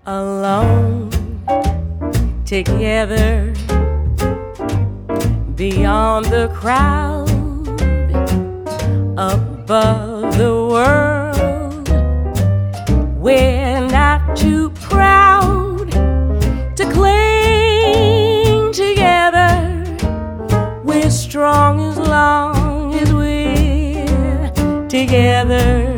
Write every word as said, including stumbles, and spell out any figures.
alone, together, beyond the crowd, above the world. We're not too proud to cling together. We're strong as long as we're together.